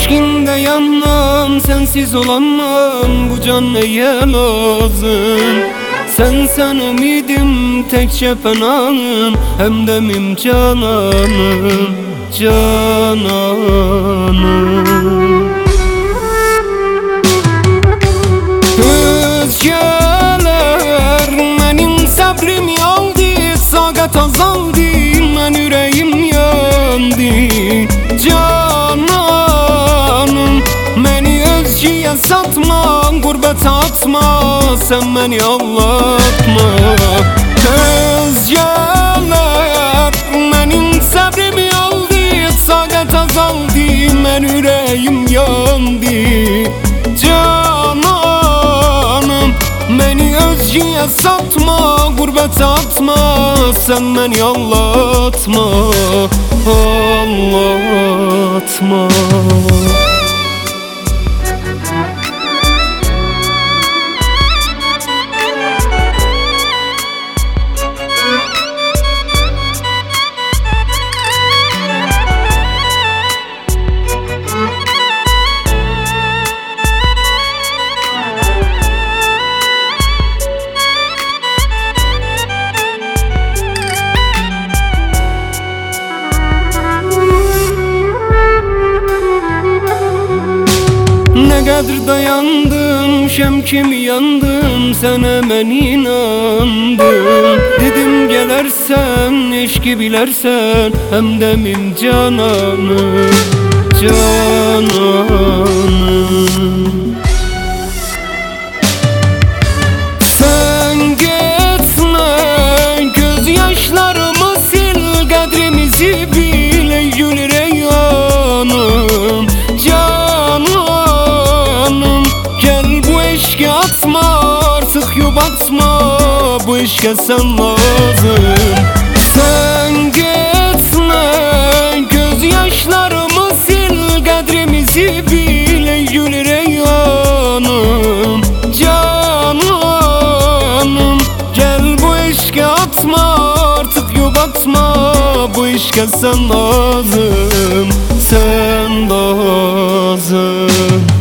Eşkinde yanmam, sensiz olamam. Bu can neye lazım? Sen ümidim, tek cephenanım. Hemdemim cananım, cananım. Özgeler benim sabrım yaldı, sagat azaldı, men yüreğim yandı. Cananım, beni özgüye satma, gurbete atma, sen beni aldatma. Özgeler benim sabrım yaldı, sagat azaldı, men yüreğim yandı. Cananım, beni özgüye satma, gurbete atma, sen beni aldatma, aldatma. Ne kadar dayandım, şemkimi yandım, sen hemen inandım. Dedim gelersen, eşki bilersen, hemdemim cananım, cananım. Sen gitme, gözyaşlarımı sil, kadrimizi bil, ey gül reyhanım, cananım. Gel bu eşki atma, artık yubatma, bu eşke sen lazım. Sen gitme, gözyaşlarımı sil, kadrimizi bil, ey gül reyhanım, cananım. Gel bu eşke atma, artık yubatma, bu eşke sen lazım, sen lazım.